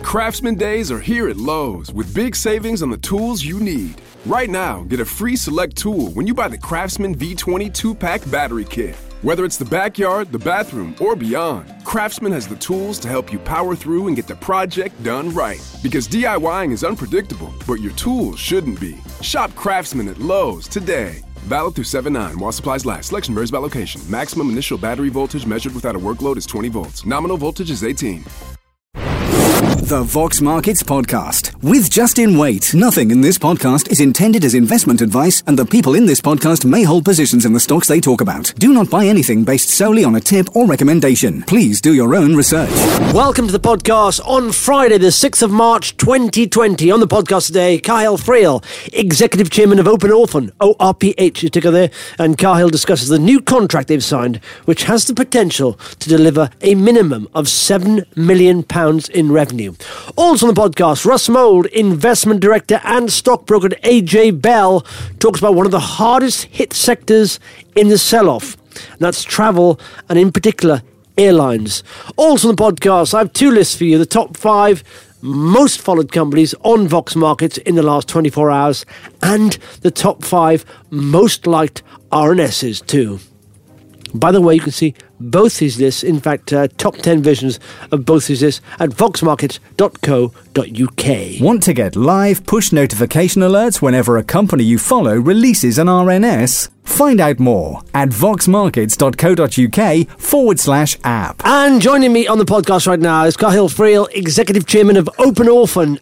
Craftsman Days are here at Lowe's with big savings on the tools you need. Right now, get a free select tool when you buy the Craftsman V20 2-pack battery kit. Whether it's the backyard, the bathroom, or beyond, Craftsman has the tools to help you power through and get the project done right. Because DIYing is unpredictable, but your tools shouldn't be. Shop Craftsman at Lowe's today. Valid through 7/9 while supplies last. Selection varies by location. Maximum initial battery voltage measured without a workload is 20 volts. Nominal voltage is 18. The Vox Markets Podcast with Justin Waite. Nothing in this podcast is intended as investment advice, and the people in this podcast may hold positions in the stocks they talk about. Do not buy anything based solely on a tip or recommendation. Please do your own research. Welcome to the podcast on Friday, the 6th of March, 2020. On the podcast today, Cathal Friel, Executive Chairman of Open Orphan, ORPH, is ticker there, and Cathal discusses the new contract they've signed, which has the potential to deliver a minimum of £7 million in revenue. Also on the podcast, Russ Mould, Investment Director and Stockbroker at AJ Bell, talks about one of the hardest hit sectors in the sell-off, and that's travel, and in particular, airlines. Also on the podcast, I have two lists for you, the top 5 most followed companies on Vox Markets in the last 24 hours, and the top 5 most liked RNSs too. By the way, you can see both these lists, in fact, top 10 versions of both these lists at voxmarkets.co.uk. Want to get live push notification alerts whenever a company you follow releases an RNS? Find out more at voxmarkets.co.uk/app. And joining me on the podcast right now is Cathal Friel, Executive Chairman of Open Orphan,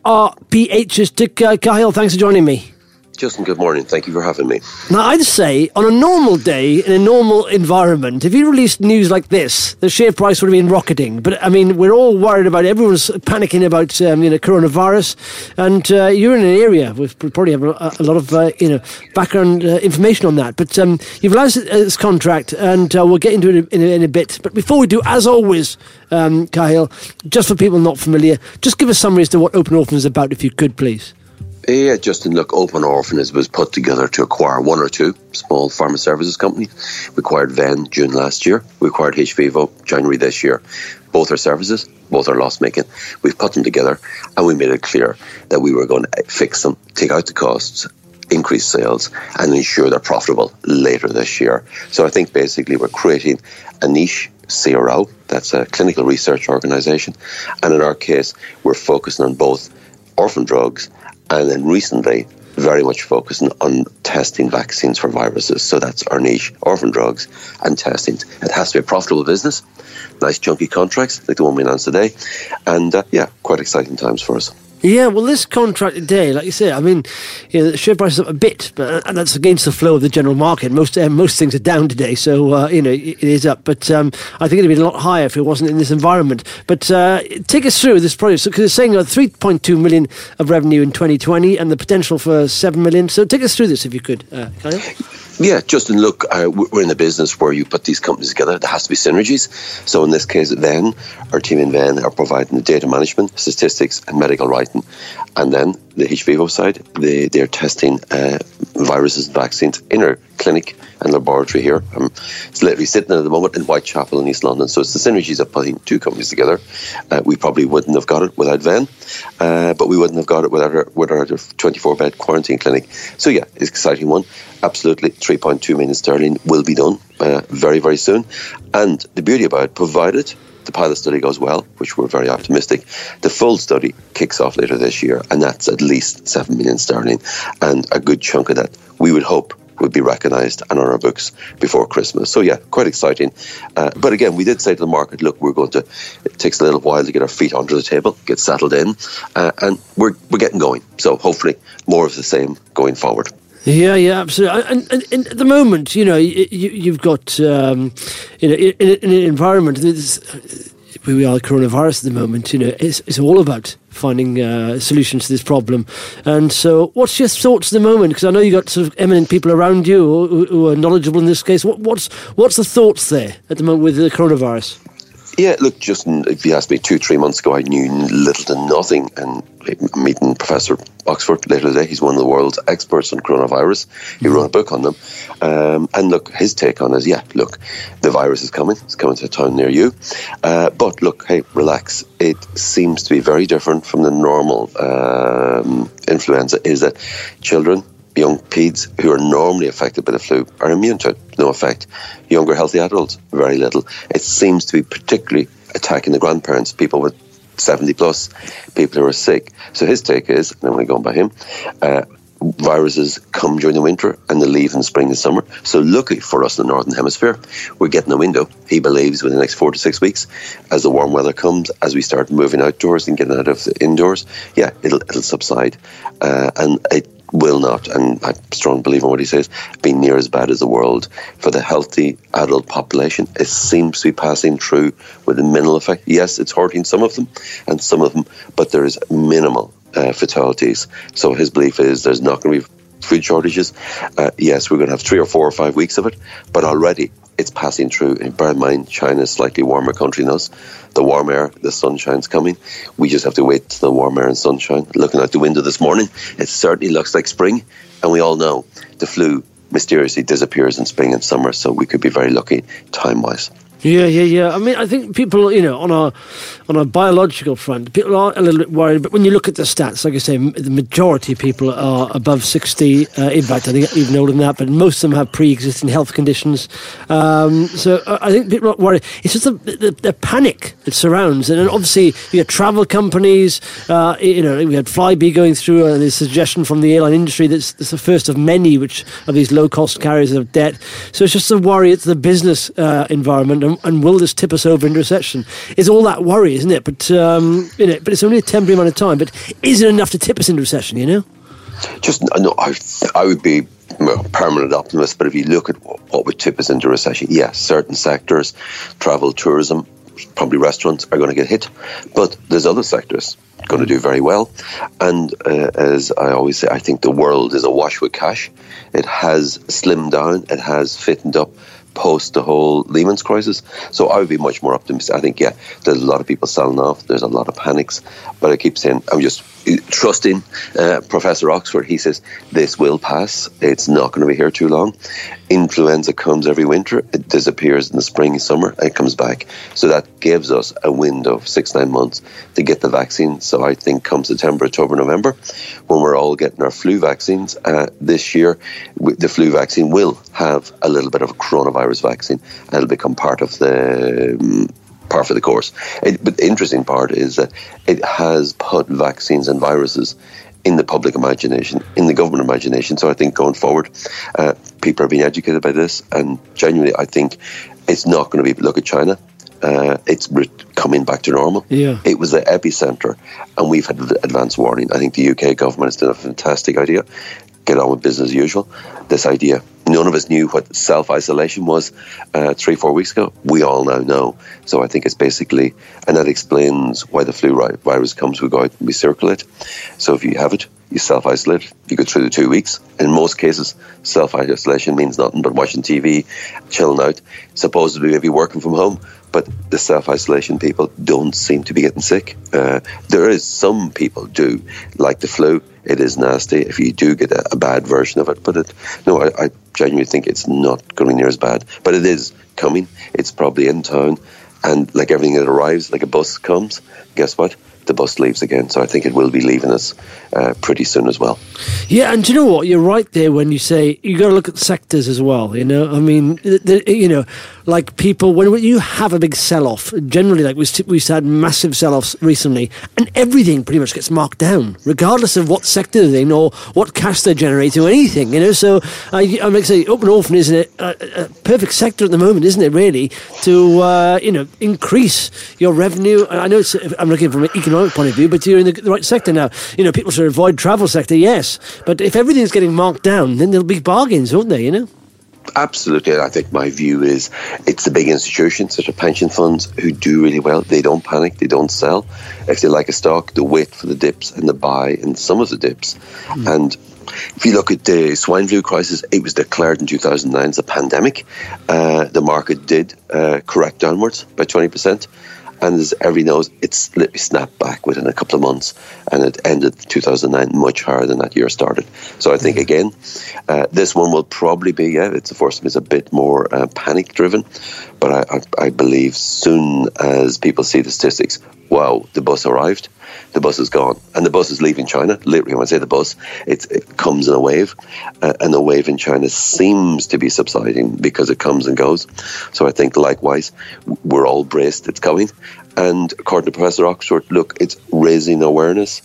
ORPH's ticker. Cathal, thanks for joining me. Justin, good morning. Thank you for having me. Now, I'd say, on a normal day, in a normal environment, if you released news like this, the share price would have been rocketing. But, I mean, we're all worried about, everyone's panicking about, coronavirus. And you're in an area, we probably have a lot of, background information on that. But you've announced this contract, and we'll get into it in a bit. But before we do, as always, Cathal, just for people not familiar, just give a summary as to what Open Orphan is about, if you could, please. Yeah, Justin, look, Open Orphan was put together to acquire one or two small pharma services companies. We acquired Venn June last year. We acquired hVivo January this year. Both are services, both are loss-making. We've put them together and we made it clear that we were going to fix them, take out the costs, increase sales and ensure they're profitable later this year. So I think basically we're creating a niche CRO, that's a clinical research organisation. And in our case, we're focusing on both orphan drugs and then recently very much focusing on testing vaccines for viruses. So that's our niche, orphan drugs and testing. It has to be a profitable business, nice chunky contracts like the one we announced today. And quite exciting times for us. Yeah, well, this contract today, like you say, I mean, the share price is up a bit, and that's against the flow of the general market. Most things are down today, so, it is up. But I think it would have been a lot higher if it wasn't in this environment. But take us through this project, because it's saying 3.2 million of revenue in 2020 and the potential for 7 million. So take us through this, if you could, Cathal. Yeah, Justin, look, we're in a business where you put these companies together. There has to be synergies. So in this case, Venn, our team in Venn are providing the data management, statistics and medical writing. And then the hVivo side, they're testing viruses and vaccines in our clinic and laboratory here. It's literally sitting at the moment in Whitechapel in East London. So it's the synergies of putting two companies together. We probably wouldn't have got it without Venn, but we wouldn't have got it with our 24-bed quarantine clinic. So yeah, it's an exciting one. Absolutely, 3.2 million sterling will be done very, very soon. And the beauty about it, provided the pilot study goes well, which we're very optimistic, the full study kicks off later this year, and that's at least 7 million sterling. And a good chunk of that, we would hope, would be recognised and on our books before Christmas. So yeah, quite exciting. But again, we did say to the market, look, it takes a little while to get our feet under the table, get settled in, and we're getting going. So hopefully more of the same going forward. Yeah, absolutely. And at the moment, you've got, in an environment, we are coronavirus at the moment, it's all about finding solutions to this problem. And so what's your thoughts at the moment? Because I know you've got sort of eminent people around you who are knowledgeable in this case. What's the thoughts there at the moment with the coronavirus? Yeah, look, Justin, if you asked me 2-3 months ago, I knew little to nothing. And meeting Professor Oxford later today, he's one of the world's experts on coronavirus. He wrote a book on them. And look, his take on it is, look, the virus is coming. It's coming to a town near you. But look, hey, relax. It seems to be very different from the normal influenza, is that children, young peds who are normally affected by the flu are immune to it, no effect. Younger, healthy adults, very little. It seems to be particularly attacking the grandparents, people with 70 plus, people who are sick. So his take is, and I'm going to go on by him, viruses come during the winter and they leave in the spring and summer. So lucky for us in the Northern Hemisphere, we're getting a window, he believes, within the next 4 to 6 weeks, as the warm weather comes, as we start moving outdoors and getting out of the indoors, it'll subside. And it will not, and I strongly believe in what he says, be near as bad as the world. For the healthy adult population, it seems to be passing through with a minimal effect. Yes, it's hurting some of them, but there is minimal fatalities. So his belief is there's not going to be food shortages. Yes, we're going to have 3 or 4 or 5 weeks of it, but already it's passing through. And bear in mind, China is a slightly warmer country than us. The warm air, the sunshine's coming. We just have to wait till the warm air and sunshine. Looking out the window this morning, it certainly looks like spring. And we all know the flu mysteriously disappears in spring and summer, so we could be very lucky time-wise. Yeah. I mean, I think people, on a biological front, people are a little bit worried. But when you look at the stats, like I say, the majority of people are above 60. In fact, I think even older than that. But most of them have pre-existing health conditions. So I think people are worried. It's just the panic that surrounds it. And obviously, you have travel companies. We had Flybe going through the suggestion from the airline industry that's the first of many which of these low-cost carriers of debt. So it's just a worry. It's the business environment. And will this tip us over into recession? It's all that worry, isn't it? But but it's only a temporary amount of time. But is it enough to tip us into recession? I would be a permanent optimist. But if you look at what would tip us into recession, yes, certain sectors, travel, tourism, probably restaurants are going to get hit. But there's other sectors going to do very well. And as I always say, I think the world is awash with cash. It has slimmed down. It has fitted up post the whole Lehman's crisis. So I would be much more optimistic. I think, there's a lot of people selling off. There's a lot of panics. But I keep saying, I'm just trusting Professor Oxford. He says, this will pass. It's not going to be here too long. Influenza comes every winter. It disappears in the spring and summer. And it comes back. So that gives us a window of 6-9 months to get the vaccine. So I think come September, October, November, when we're all getting our flu vaccines, this year, the flu vaccine will have a little bit of a coronavirus vaccine, and it'll become part of the course. But the interesting part is that it has put vaccines and viruses in the public imagination, in the government imagination. So I think going forward, people are being educated by this, and genuinely I think it's not going to be, look at China, it's coming back to normal. Yeah. It was the epicenter, and we've had advance warning. I think the UK government has done a fantastic idea. Get on with business as usual. This idea, none of us knew what self-isolation was 3-4 weeks ago. We all now know. So I think it's basically, and that explains why the flu virus comes. We go out and we circulate. So if you have it, you self-isolate. You go through the 2 weeks. In most cases, self-isolation means nothing but watching TV, chilling out, supposedly maybe working from home. But the self-isolation people don't seem to be getting sick. There is some people do, like the flu. It is nasty if you do get a bad version of it. But I genuinely think it's not going near as bad. But it is coming. It's probably in town. And like everything that arrives, like a bus comes, guess what? The bus leaves again. So I think it will be leaving us pretty soon as well. Yeah, and do you know what? You're right there when you say you got to look at sectors as well. I mean, like people, when you have a big sell-off, generally, like we've had massive sell-offs recently, and everything pretty much gets marked down, regardless of what sector they're in or what cash they're generating or anything. So I might say Open Orphan is a perfect sector at the moment, isn't it? Really, to increase your revenue. I know I'm looking from an economic point of view, but you're in the right sector now. People should avoid travel sector, yes, but if everything's getting marked down, then there'll be bargains, won't there? Absolutely. I think my view is it's the big institutions, such as pension funds, who do really well. They don't panic. They don't sell. If they like a stock, they wait for the dips and they buy in some of the dips. And If you look at the swine flu crisis, it was declared in 2009 as a pandemic. The market did correct downwards by 20%. And as everybody knows, it's literally snapped back within a couple of months, and it ended 2009 much higher than that year started. So I think, again, this one will probably be, it's the first time it's a bit more panic-driven, but I believe soon as people see the statistics, wow, the bus arrived, the bus is gone, and the bus is leaving China. Literally, when I say the bus, it comes in a wave, and the wave in China seems to be subsiding because it comes and goes. So I think, likewise, we're all braced, it's coming. And according to Professor Oxford, look, it's raising awareness.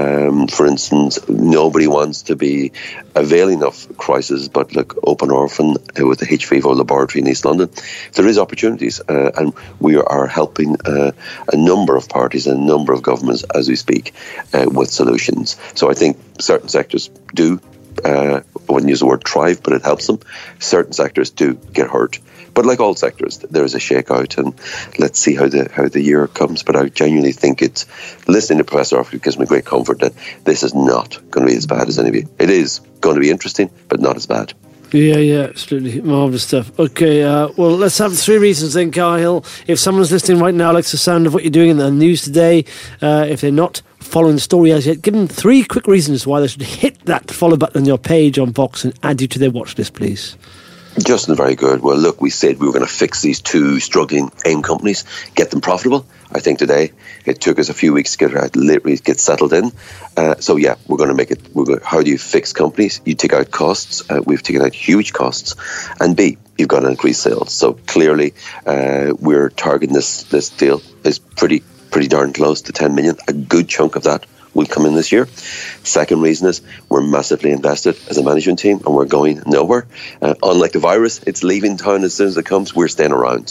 For instance, nobody wants to be availing of crisis, but look, Open Orphan with the hVIVO laboratory in East London, there is opportunities, and we are helping a number of parties and a number of governments as we speak with solutions. So I think certain sectors do, I wouldn't use the word thrive, but it helps them. Certain sectors do get hurt. But like all sectors, there is a shakeout, and let's see how the year comes. But I genuinely think it's, listening to Professor Oxford gives me great comfort that this is not going to be as bad as any of you. It is going to be interesting, but not as bad. Yeah, absolutely. Marvellous stuff. Okay, well, let's have 3 reasons then, Cahill. If someone's listening right now likes the sound of what you're doing in the news today, if they're not following the story as yet, give them 3 quick reasons why they should hit that follow button on your page on Vox and add you to their watch list, please. Justin, very good. Well, look, we said we were going to fix these 2 struggling AIM companies, get them profitable. I think today it took us a few weeks to literally get settled in. So yeah, we're going to make it. How do you fix companies? You take out costs. We've taken out huge costs, and B, you've got to increase sales. So clearly, we're targeting this deal is pretty darn close to 10 million. A good chunk of that will come in this year. Second reason is we're massively invested as a management team, and we're going nowhere. Unlike the virus, it's leaving town as soon as it comes. We're staying around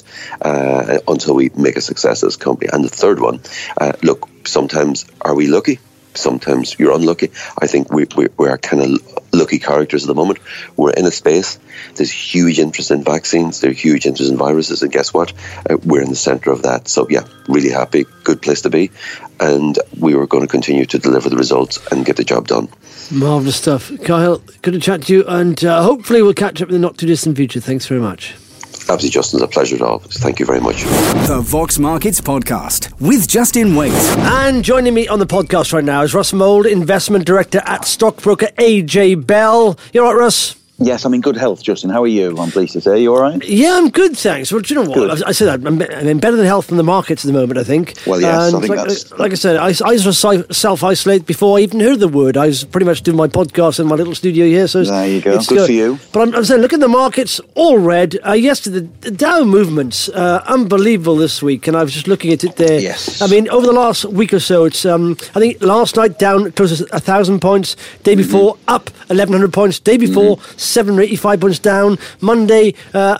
until we make a success as a company. And the third one, look, sometimes are we lucky? Sometimes you're unlucky. I think we are kind of lucky characters at the moment. We're in a space. There's huge interest in vaccines. There's huge interest in viruses. And guess what? We're in the centre of that. So yeah, really happy. Good place to be. And we were going to continue to deliver the results and get the job done. Marvellous stuff. Cahill, good to chat to you. And hopefully we'll catch up in the not too distant future. Thanks very much. Absolutely, Justin. It's a pleasure at all. Thank you very much. The Vox Markets Podcast with Justin Waite. And joining me on the podcast right now is Russ Mould, Investment Director at stockbroker AJ Bell. You all right, Russ? Yes, I'm in good health, Justin. How are you? I'm pleased to say. You all right? Yeah, I'm good, thanks. Well, do you know what? I said that. I'm in better than health in the markets at the moment, I think. Well, yes, and I think that's... Like I said, I used to self-isolate before I even heard the word. I was pretty much doing my podcast in my little studio here. So there you go. Good for you. But I'm saying, look at the markets, all red. Yesterday, the Dow movements, unbelievable this week. And I was just looking at it there. Yes. I mean, over the last week or so, it's I think last night down close to 1,000 points. Day before, up 1,100 points. Day before, 785 points down. Monday,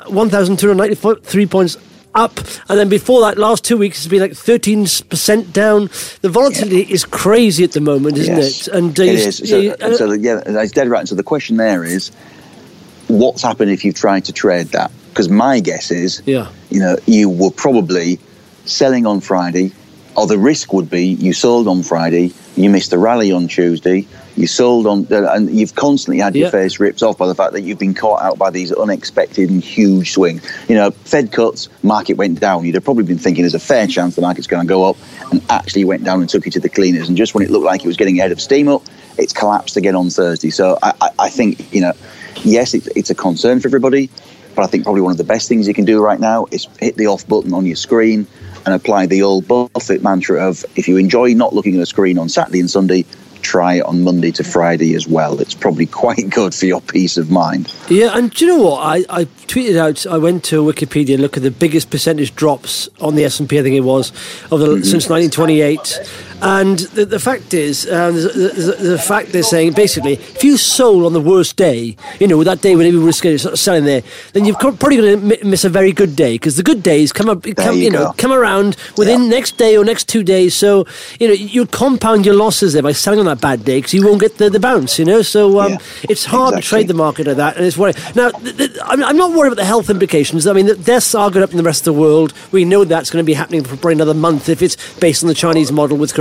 1,293 points up, and then before that, last 2 weeks it's been like 13% down. The volatility is crazy at the moment, isn't it? And it is. That's dead right. So the question there is, what's happened if you've tried to trade that? Because my guess is, you were probably selling on Friday, or the risk would be you sold on Friday, you missed the rally on Tuesday, you sold on, and you've constantly had your face ripped off by the fact that you've been caught out by these unexpected and huge swings. Fed cuts, market went down. You'd have probably been thinking there's a fair chance the market's going to go up, and actually went down and took you to the cleaners. And just when it looked like it was getting ahead of steam up, it's collapsed again on Thursday. So I think, yes, it's a concern for everybody, but I think probably one of the best things you can do right now is hit the off button on your screen and apply the old Buffett mantra of, if you enjoy not looking at a screen on Saturday and Sunday, try it on Monday to Friday as well. It's probably quite good for your peace of mind. Yeah, and do you know what? I tweeted out, I went to Wikipedia and looked at the biggest percentage drops on the S&P, I think it was, since 1928. And the fact is, the fact they're saying, basically, if you sold on the worst day, that day when everyone was selling there, then you're probably going to miss a very good day, because the good days come around within next day or next 2 days. So, you compound your losses there by selling on that bad day, because you won't get the bounce, So it's hard to trade the market like that, and it's worrying. Now, I'm not worried about the health implications. I mean, the deaths are going up in the rest of the world. We know that's going to be happening for probably another month if it's based on the Chinese model with coronavirus.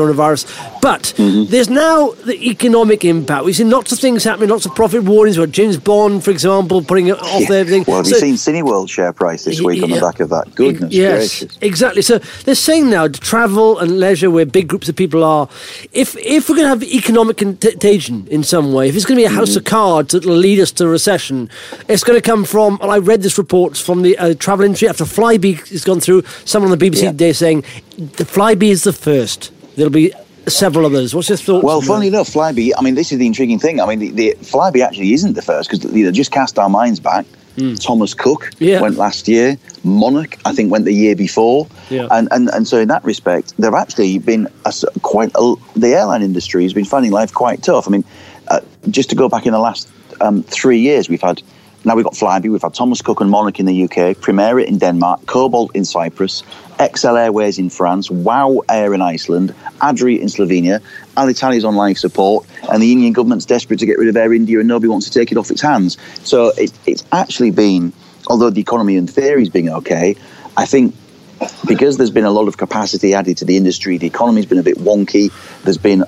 coronavirus. But there's now the economic impact. We've seen lots of things happening, lots of profit warnings. What James Bond, for example, putting it off everything. Well, have you seen Cineworld share price this week on the back of that? Goodness gracious. Exactly. So they're saying now travel and leisure, where big groups of people are, if we're going to have economic contagion in some way, if it's going to be a house of cards that will lead us to a recession, it's going to come from, and I read this report from the travel industry after Flybe has gone through, someone on the BBC today saying the Flybe is the first. There'll be several others. What's your thoughts? Well, funnily enough, Flybe, I mean, this is the intriguing thing. I mean, the Flybe actually isn't the first, because just cast our minds back. Thomas Cook went last year. Monarch, I think, went the year before. Yeah. And so in that respect, they've actually been the airline industry has been finding life quite tough. I mean, just to go back in the last 3 years, we've got Flybe, we've had Thomas Cook and Monarch in the UK, Primera in Denmark, Cobalt in Cyprus, XL Airways in France, WOW Air in Iceland, Adri in Slovenia, Alitalia is on life support, and the Indian government's desperate to get rid of Air India and nobody wants to take it off its hands. So it's actually been, although the economy in theory has been okay, I think because there's been a lot of capacity added to the industry, the economy's been a bit wonky, there's been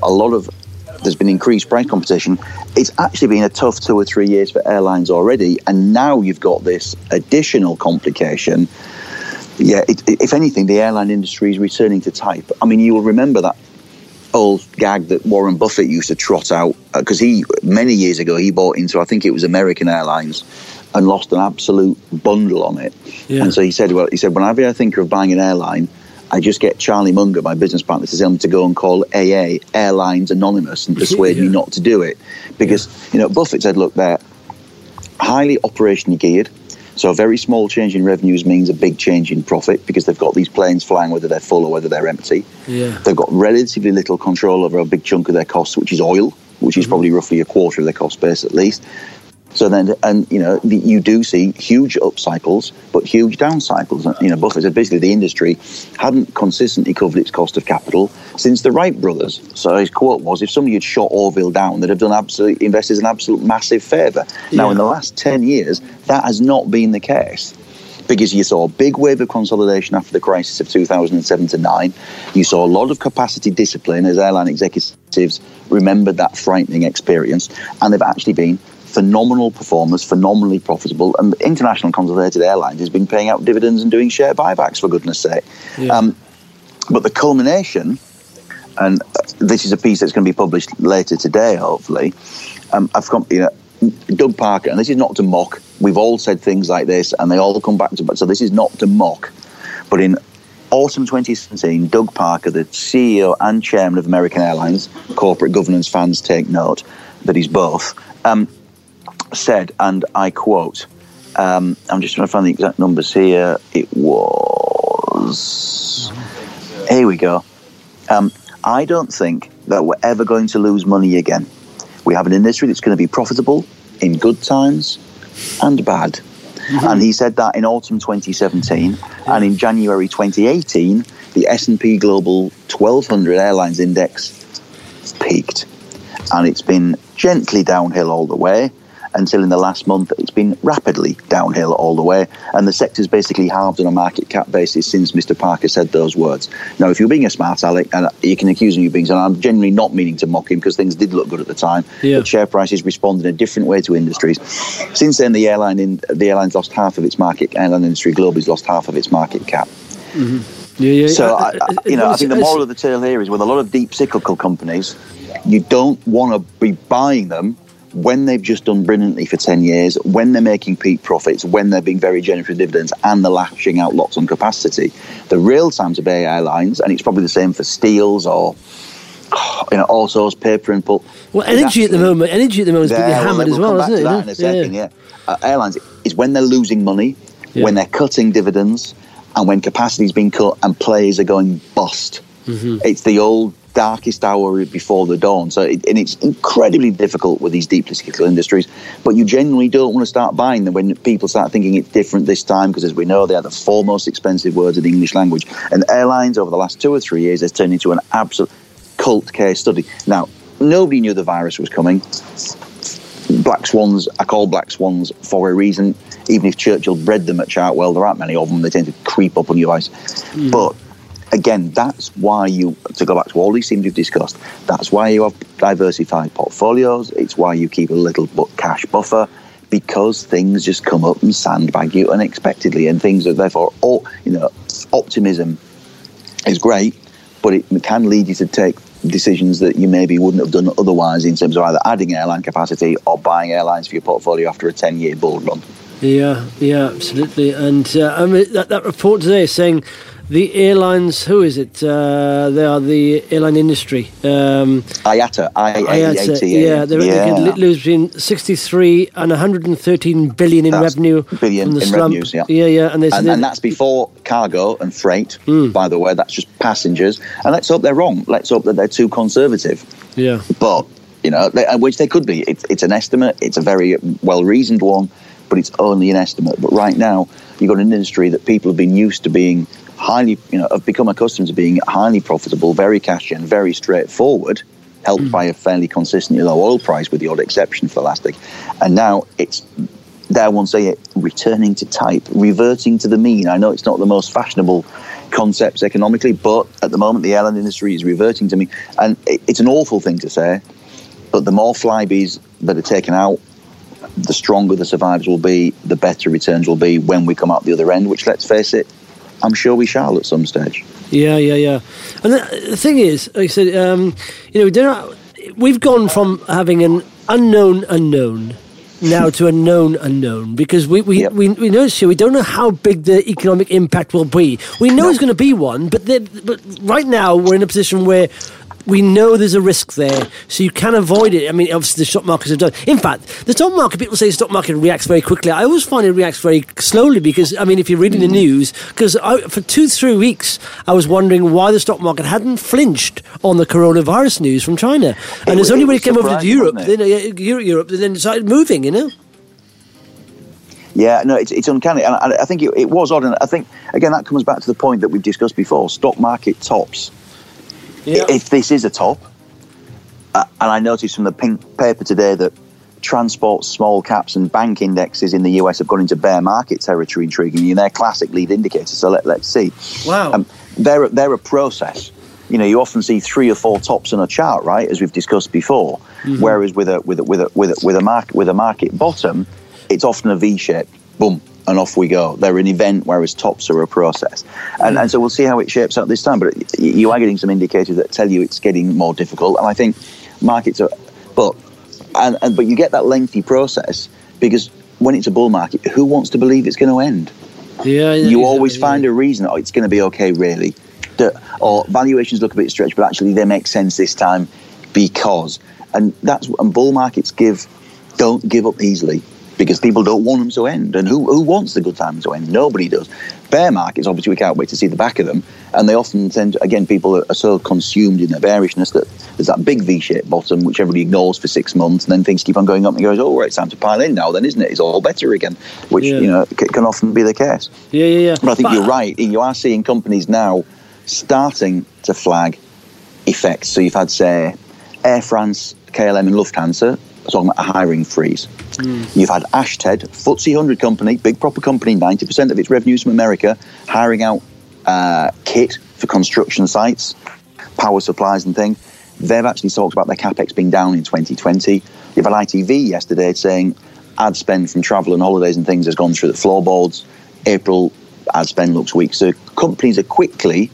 increased price competition. It's actually been a tough 2 or 3 years for airlines already, and now you've got this additional complication. Yeah, if anything, the airline industry is returning to type. I mean, you will remember that old gag that Warren Buffett used to trot out, because many years ago he bought into, I think it was American Airlines, and lost an absolute bundle on it. Yeah. And so he said, whenever I think of buying an airline, I just get Charlie Munger, my business partner, to tell him to go and call AA, Airlines Anonymous, and persuade me not to do it. Because, Buffett said, look, they're highly operationally geared. So a very small change in revenues means a big change in profit, because they've got these planes flying whether they're full or whether they're empty. Yeah. They've got relatively little control over a big chunk of their costs, which is oil, which is probably roughly a quarter of their cost base at least. So then, you do see huge up cycles, but huge down cycles. Buffett said basically the industry hadn't consistently covered its cost of capital since the Wright brothers. So his quote was, if somebody had shot Orville down, they'd have done investors an absolute massive favour. Yeah. Now, in the last 10 years, that has not been the case, because you saw a big wave of consolidation after the crisis of 2007 to 9. You saw a lot of capacity discipline as airline executives remembered that frightening experience, and they've actually been phenomenal performers, phenomenally profitable, and international consolidated airlines has been paying out dividends and doing share buybacks, for goodness sake. Yeah. But the culmination, and this is a piece that's going to be published later today, hopefully, I've got, Doug Parker, and this is not to mock, we've all said things like this, and they all come back to, so this is not to mock, but in autumn 2017, Doug Parker, the CEO and chairman of American Airlines, corporate governance fans take note that he's both, said, and I quote, I'm just trying to find the exact numbers here. It was, here we go. I don't think that we're ever going to lose money again. We have an industry that's going to be profitable in good times and bad. Mm-hmm. And he said that in autumn 2017, and in January 2018, the S&P Global 1200 Airlines Index peaked. And it's been gently downhill all the way, until in the last month it's been rapidly downhill all the way, and the sector's basically halved on a market cap basis since Mr. Parker said those words. Now, if you're being a smart aleck, and you can accuse him of being, and I'm genuinely not meaning to mock him, because things did look good at the time, but share prices respond in a different way to industries. Since then, the airline's lost half of its market, airline industry globally has lost half of its market cap. Mm-hmm. So, I think the moral of the tale here is, with a lot of deep cyclical companies, you don't want to be buying them when they've just done brilliantly for 10 years, when they're making peak profits, when they're being very generous with dividends, and they're lashing out lots on capacity. The real time to buy airlines, and it's probably the same for steels or autos, paper and pulp. Well, energy at the moment is being hammered as well, isn't it? That in a second, airlines is when they're losing money, when they're cutting dividends, and when capacity's been cut and players are going bust. Mm-hmm. It's the old darkest hour before the dawn. So it's incredibly difficult with these deeply cyclical industries, but you genuinely don't want to start buying them when people start thinking it's different this time, because as we know, they are the four most expensive words in the English language. And airlines over the last 2 or 3 years has turned into an absolute cult case study. Now, nobody knew the virus was coming. Black swans, I call black swans for a reason. Even if Churchill bred them at Chartwell, there aren't many of them. They tend to creep up on your eyes. But again, that's why to go back to all these things we've discussed, that's why you have diversified portfolios. It's why you keep a little cash buffer, because things just come up and sandbag you unexpectedly, and things are therefore, optimism is great, but it can lead you to take decisions that you maybe wouldn't have done otherwise in terms of either adding airline capacity or buying airlines for your portfolio after a 10-year bull run. Yeah, absolutely. And that report today is saying the airlines, who is it? They are the airline industry. IATA. Yeah, they could lose between 63 and 113 billion in revenue. Billion in revenues, yeah. Yeah. And that's before cargo and freight, by the way. That's just passengers. And let's hope they're wrong. Let's hope that they're too conservative. Yeah. But, which they could be. It's an estimate. It's a very well-reasoned one, but it's only an estimate. But right now, you've got an industry that people have been used to being highly, have become accustomed to being highly profitable, very cash gen, very straightforward, helped by a fairly consistently low oil price, with the odd exception for the last decade. And now it's, dare one say it, returning to type, reverting to the mean. I know it's not the most fashionable concepts economically, but at the moment the airline industry is reverting to mean. And it's an awful thing to say, but the more flybees that are taken out, the stronger the survivors will be, the better returns will be when we come out the other end, which, let's face it, I'm sure we shall at some stage. Yeah. And the thing is, like I said, we've gone from having an unknown now to a known unknown, because we notice here we don't know how big the economic impact will be. We know it's going to be one, but right now we're in a position where we know there's a risk there, so you can avoid it. I mean, obviously the stock markets have done. In fact, the stock market, people say the stock market reacts very quickly. I always find it reacts very slowly, because, I mean, if you're reading the news, because for 2-3 weeks, I was wondering why the stock market hadn't flinched on the coronavirus news from China. And it's only when it came over to Europe, then it started moving, Yeah, no, it's uncanny. And I think it was odd. And I think, again, that comes back to the point that we've discussed before, stock market tops. Yeah. If this is a top, and I noticed from the Pink paper today that transport, small caps and bank indexes in the US have gone into bear market territory, intriguingly, and they're classic lead indicators, so let's see. Wow. They're a process. You often see 3 or 4 tops on a chart, right, as we've discussed before, whereas with a market bottom, it's often a V-shape, boom, and off we go. They're an event, whereas tops are a process. And so we'll see how it shapes out this time. But you are getting some indicators that tell you it's getting more difficult. And I think markets are... But you get that lengthy process, because when it's a bull market, who wants to believe it's going to end? You always find a reason, it's going to be okay, really. Or valuations look a bit stretched, but actually they make sense this time because... And bull markets don't give up easily, because people don't want them to end. And who wants the good times to end? Nobody does. Bear markets, obviously, we can't wait to see the back of them. And they often tend to, again, people are so consumed in their bearishness that there's that big V-shaped bottom, which everybody ignores for 6 months, and then things keep on going up and goes, right, it's time to pile in now then, isn't it? It's all better again, which, can often be the case. Yeah. But I think you're right. You are seeing companies now starting to flag effects. So you've had, say, Air France, KLM and Lufthansa talking about a hiring freeze. You've had Ashtead, FTSE 100 company, big proper company, 90% of its revenues from America, hiring out kit for construction sites, power supplies and things. They've actually talked about their capex being down in 2020. You've had ITV yesterday saying ad spend from travel and holidays and things has gone through the floorboards. April ad spend looks weak. So companies are quickly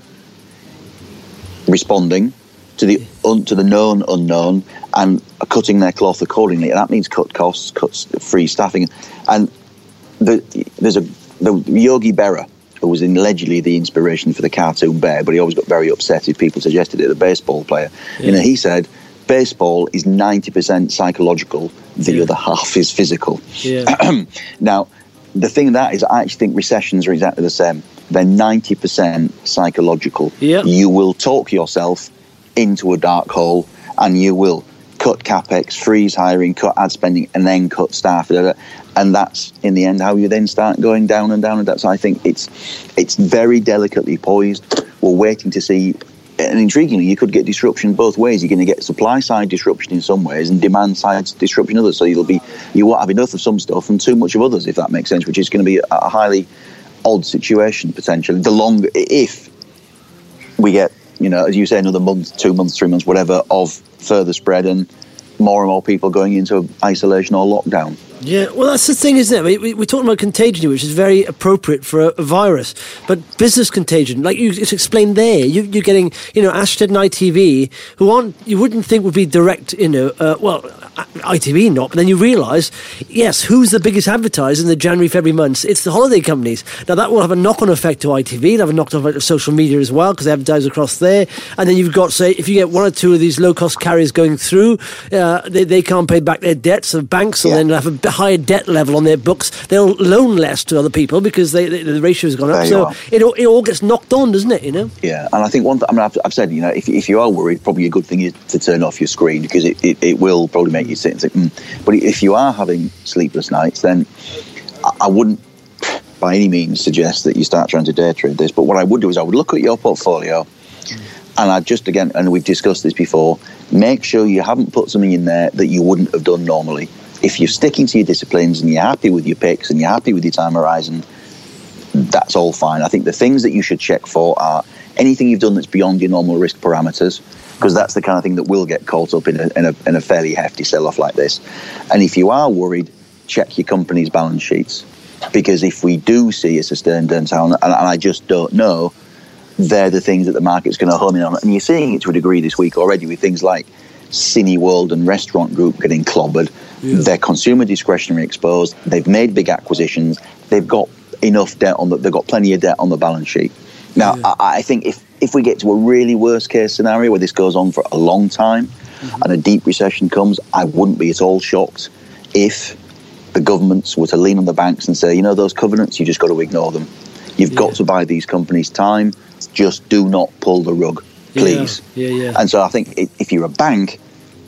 responding to the known unknown and cutting their cloth accordingly, and that means cut costs, free staffing. And there's Yogi Berra, who was allegedly the inspiration for the cartoon bear, but he always got very upset if people suggested it. The baseball player, he said baseball is 90% psychological, the other half is physical. Now, the thing that is, I actually think recessions are exactly the same. They're 90% psychological. You will talk yourself into a dark hole, and you will cut capex, freeze hiring, cut ad spending, and then cut staff, and that's in the end how you then start going down and down and down. So I think it's very delicately poised. We're waiting to see, and intriguingly, you could get disruption both ways. You're going to get supply side disruption in some ways and demand side disruption in others. So you won't have enough of some stuff and too much of others, if that makes sense, which is going to be a highly odd situation potentially. The longer, if we get, as you say, another month, 2 months, 3 months, whatever, of further spread and more people going into isolation or lockdown. Yeah, well, that's the thing, isn't it? We're talking about contagion here, which is very appropriate for a virus. But business contagion, like you explained there, you're getting, Ashtead and ITV, who you wouldn't think would be direct, ITV not, but then you realise, yes, who's the biggest advertiser in the January, February months? It's the holiday companies. Now, that will have a knock-on effect to ITV. It'll have a knock-on effect to social media as well, because they advertise across there. And then you've got, say, if you get one or two of these low-cost carriers going through, they can't pay back their debts, so banks will then have a higher debt level on their books. They'll loan less to other people because the ratio has gone up. So it all gets knocked on, doesn't it? Yeah, and I think I've said, if you are worried, probably a good thing is to turn off your screen, because it will probably make you sit and think. But if you are having sleepless nights, then I wouldn't by any means suggest that you start trying to day trade this. But what I would do is I would look at your portfolio, and I'd just, again, and we've discussed this before, make sure you haven't put something in there that you wouldn't have done normally. If you're sticking to your disciplines and you're happy with your picks and you're happy with your time horizon, that's all fine. I think the things that you should check for are anything you've done that's beyond your normal risk parameters, because that's the kind of thing that will get caught up in a fairly hefty sell-off like this. And if you are worried, check your company's balance sheets, because if we do see a sustained downturn, and I just don't know, they're the things that the market's going to home in on. And you're seeing it to a degree this week already with things like Cineworld and Restaurant Group getting clobbered. Yeah. They're consumer discretionary exposed. They've made big acquisitions. They've got enough debt they've got plenty of debt on the balance sheet. Now, I think if we get to a really worst case scenario where this goes on for a long time and a deep recession comes, I wouldn't be at all shocked if the governments were to lean on the banks and say, those covenants, you just got to ignore them. You've got to buy these companies time. Just do not pull the rug, please. Yeah. And so I think if you're a bank,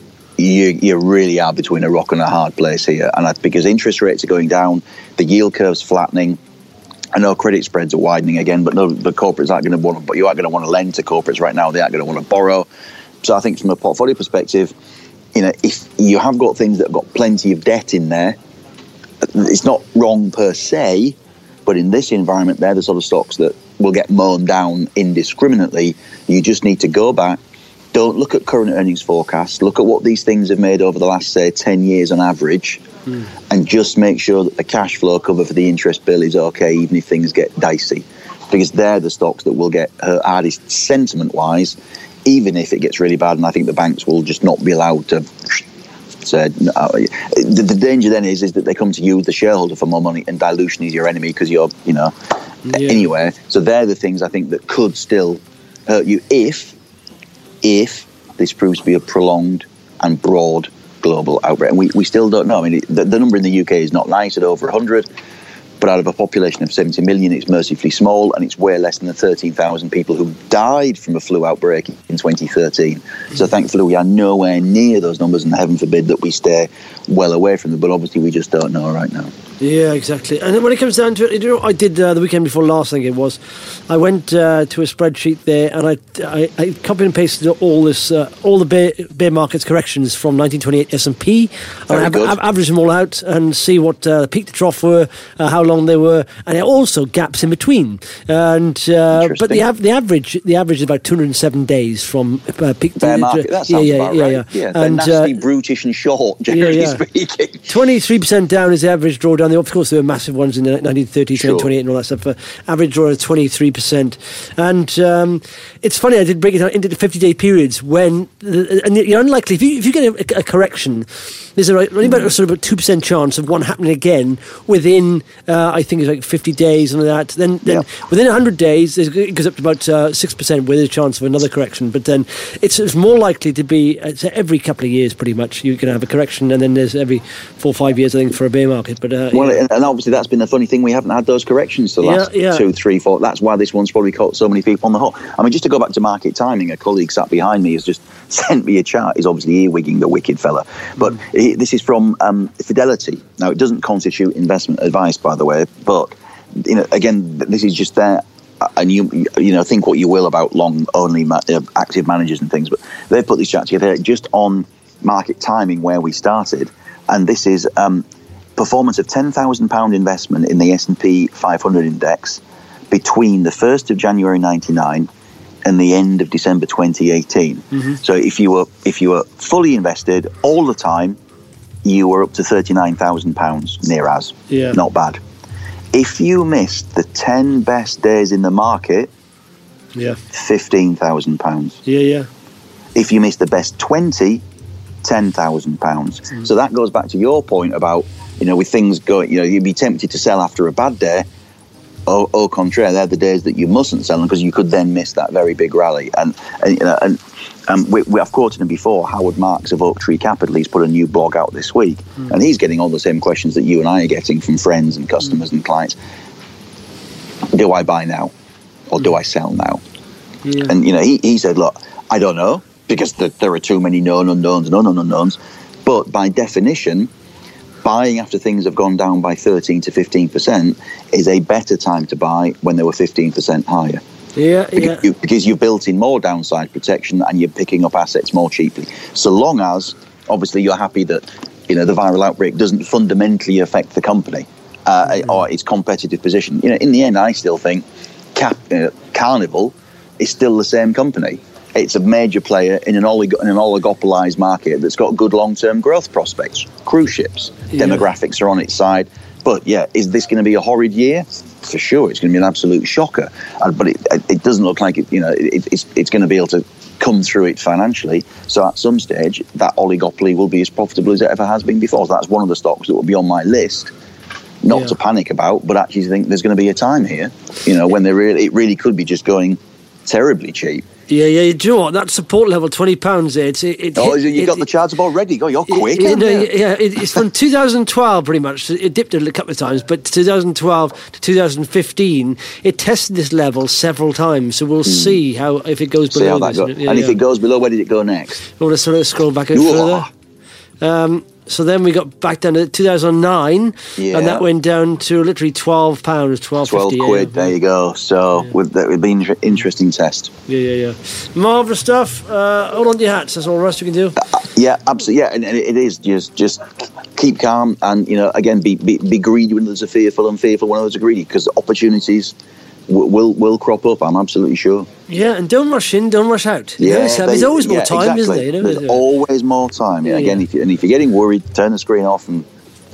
you really are between a rock and a hard place here. And because interest rates are going down, the yield curve's flattening. I know credit spreads are widening again, but no, the corporates aren't going to want to. But you aren't going to want to lend to corporates right now. They aren't going to want to borrow. So I think from a portfolio perspective, if you have got things that have got plenty of debt in there, it's not wrong per se. But in this environment, they're the sort of stocks that will get mown down indiscriminately. You just need to go back. Don't look at current earnings forecasts. Look at what these things have made over the last, say, 10 years on average, and just make sure that the cash flow cover for the interest bill is okay, even if things get dicey. Because they're the stocks that will get hurt hardest sentiment-wise, even if it gets really bad. And I think the banks will just not be allowed to say, no. The danger then is that they come to you, the shareholder, for more money, and dilution is your enemy because you're, anyway. So they're the things I think that could still hurt you if this proves to be a prolonged and broad global outbreak. And we still don't know. I mean, the number in the UK is not nice at over 100, but out of a population of 70 million, it's mercifully small, and it's way less than the 13,000 people who died from a flu outbreak in 2013. So thankfully, we are nowhere near those numbers, and heaven forbid that we stay well away from them. But obviously, we just don't know right now. Yeah, exactly. And when it comes down to it, I did the weekend before last, I think it was. I went to a spreadsheet there, and I copied and pasted all the bear markets corrections from 1928 S&P. And I averaged them all out and see what peak to trough were, how long they were, and also gaps in between. And but the average is about 207 days from peak to bear market. That sounds about right. Yeah, they're nasty, brutish, and short, generally speaking. 23% down is the average drawdown. Of course, there were massive ones in the 1930s, 1928 and all that stuff. Average draw of 23%. And it's funny, I did break it down into the 50-day periods when, and you're unlikely, if you get a correction, there's only about a 2% chance of one happening again within, I think it's like 50 days and that. Then within 100 days, it goes up to about 6% with a chance of another correction. But then it's more likely to be every couple of years, pretty much. You can have a correction, and then there's every 4 or 5 years, I think, for a bear market. But and obviously that's been the funny thing. We haven't had those corrections for the last 2, 3, 4. That's why this one's probably caught so many people on the hook. I mean, just to go back to market timing, a colleague sat behind me has just sent me a chart. He's obviously earwigging, the wicked fella. But this is from Fidelity. Now, it doesn't constitute investment advice, by the way. But again, this is just there. And you think what you will about long-only active managers and things. But they've put this chart together just on market timing where we started. And this is performance of £10,000 investment in the S&P 500 index between the 1st of January 99 and the end of December 2018. So if you were fully invested all the time, you were up to £39,000 near as. Yeah. Not bad. If you missed the 10 best days in the market, £15,000. Yeah. If you missed the best 20, £10,000. So that goes back to your point about, with things going, you'd be tempted to sell after a bad day. Au contraire, they're the days that you mustn't sell them because you could then miss that very big rally. And I've quoted him before. Howard Marks of Oak Tree Capital, he's put a new blog out this week, and he's getting all the same questions that you and I are getting from friends and customers and clients. Do I buy now, or do I sell now? Yeah. And he said, look, I don't know, because there are too many known unknowns and unknown unknowns. But by definition, buying after things have gone down by 13 to 15% is a better time to buy when they were 15% higher. Because you've built in more downside protection and you're picking up assets more cheaply. So long as, obviously, you're happy that the viral outbreak doesn't fundamentally affect the company or its competitive position. In the end, I still think Carnival is still the same company. It's a major player in an oligopolized market that's got good long-term growth prospects. Cruise ships, demographics are on its side. But is this going to be a horrid year? For sure, it's going to be an absolute shocker. But it doesn't look like it's going to be able to come through it financially. So at some stage, that oligopoly will be as profitable as it ever has been before. So that's one of the stocks that will be on my list. Not to panic about, but actually think there's going to be a time here, when it really could be just going terribly cheap. Yeah. Do you know what? That support level, £20 there. You got the charts up already. Go, you're quick. It's from 2012 pretty much. It dipped a couple of times, but 2012 to 2015, it tested this level several times. So we'll see if it goes below. See how that goes. If it goes below, where did it go next? We'll just sort of scroll back a bit further. So then we got back down to 2009, and that went down to literally £12, £12.50. £12, there you go. So it would be an interesting test. Yeah. Marvellous stuff. Hold on to your hats, that's all the rest you can do. Absolutely. And it is just keep calm and, again, be greedy when there's a fearful and fearful when there's a greedy, because opportunities will crop up, I'm absolutely sure. Yeah, and don't rush in, don't rush out. There's always more time, exactly. Isn't there? There's always more time. Again, if you're getting worried, turn the screen off and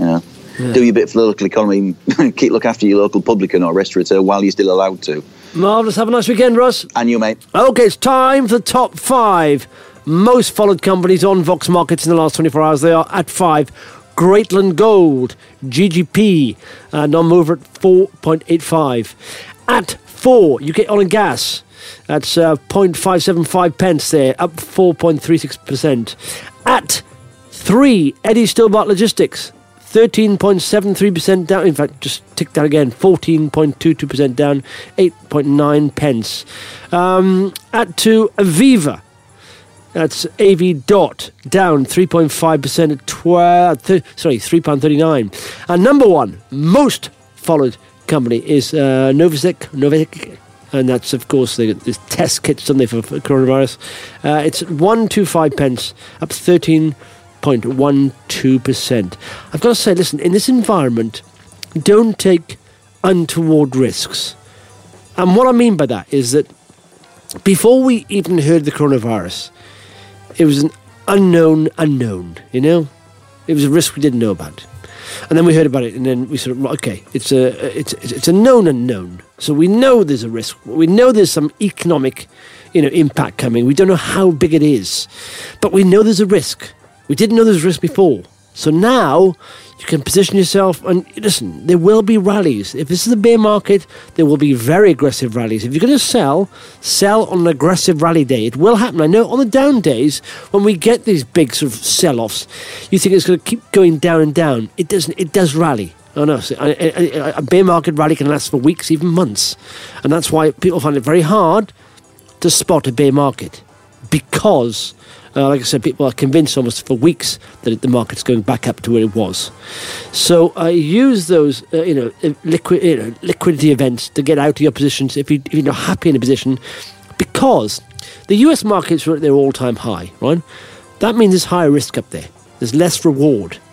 do your bit for the local economy. Look after your local publican or restaurateur while you're still allowed to. Marvellous. Have a nice weekend, Russ. And you, mate. Okay, it's time for the top 5 most followed companies on Vox Markets in the last 24 hours. They are at 5. Greatland Gold, GGP, non-mover at 4.85. At 4, UK Oil and Gas. That's 0.575 pence there, up 4.36%. At 3, Eddie Stobart Logistics, 13.73% down. In fact, just ticked down again, 14.22% down, 8.9 pence. At 2, Aviva. That's AV Dot, down 3.5% at £3.39. And number 1, most followed company is Novotec, and that's of course the test kits, don't they, for coronavirus. It's at 125 pence, up 13.12%. I've got to say, listen, in this environment, don't take untoward risks. And what I mean by that is that before we even heard the coronavirus, it was an unknown, It was a risk we didn't know about. And then we heard about it, and then we sort of, okay, it's a known unknown. So we know there's a risk. We know there's some economic, impact coming. We don't know how big it is, but we know there's a risk. We didn't know there was a risk before. So now you can position yourself, and listen, there will be rallies. If this is a bear market, there will be very aggressive rallies. If you're going to sell on an aggressive rally day. It will happen. I know on the down days, when we get these big sort of sell-offs, you think it's going to keep going down and down. It doesn't. It does rally. I know. A bear market rally can last for weeks, even months. And that's why people find it very hard to spot a bear market, because like I said, people are convinced almost for weeks that the market's going back up to where it was. So use those, liquidity events to get out of your positions if you're not happy in a position, because the US markets are at their all-time high, right? That means there's higher risk up there. There's less reward.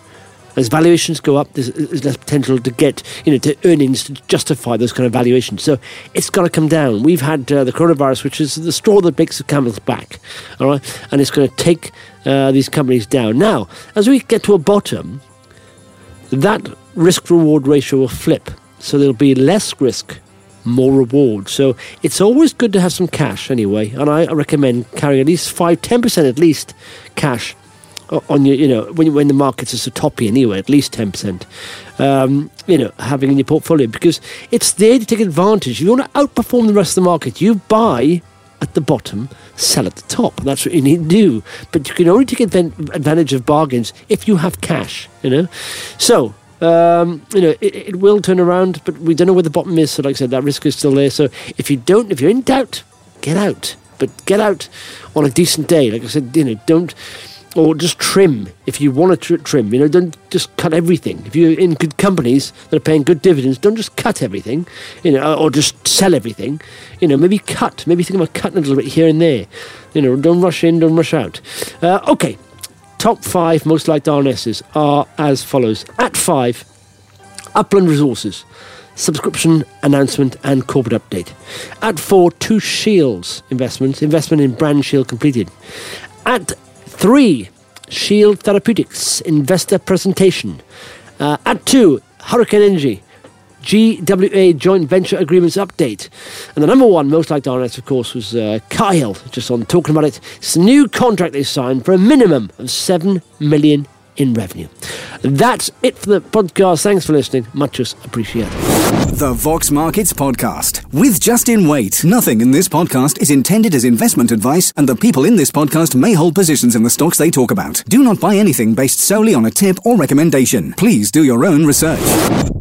As valuations go up, there's less potential to get, to earnings to justify those kind of valuations. So it's got to come down. We've had the coronavirus, which is the straw that breaks the camel's back, all right? And it's going to take these companies down. Now, as we get to a bottom, that risk-reward ratio will flip. So there'll be less risk, more reward. So it's always good to have some cash anyway. And I recommend carrying at least 5-10% at least cash on your, when the markets are so toppy anyway, at least 10%, having in your portfolio, because it's there to take advantage. If you want to outperform the rest of the market, you buy at the bottom, sell at the top. That's what you need to do. But you can only take advantage of bargains if you have cash, So, it will turn around, but we don't know where the bottom is. So like I said, that risk is still there. So if you're in doubt, get out. But get out on a decent day. Like I said, don't... Or just trim if you want to trim. Don't just cut everything. If you're in good companies that are paying good dividends, don't just cut everything, or just sell everything. Maybe cut. Maybe think about cutting a little bit here and there. Don't rush in, don't rush out. Okay, top 5 most liked RNSs are as follows. At 5, Upland Resources, subscription announcement and corporate update. At 4, 2 Shields investment in Brand Shield completed. At 3, Shield Therapeutics investor presentation. At 2, Hurricane Energy, GWA joint venture agreements update. And the number 1 most liked RNS, of course, was Kyle, just on talking about it. It's a new contract they signed for a minimum of 7 million in revenue. That's it for the podcast. Thanks for listening. Much appreciated. The Vox Markets Podcast with Justin Waite. Nothing in this podcast is intended as investment advice, and the people in this podcast may hold positions in the stocks they talk about. Do not buy anything based solely on a tip or recommendation. Please do your own research.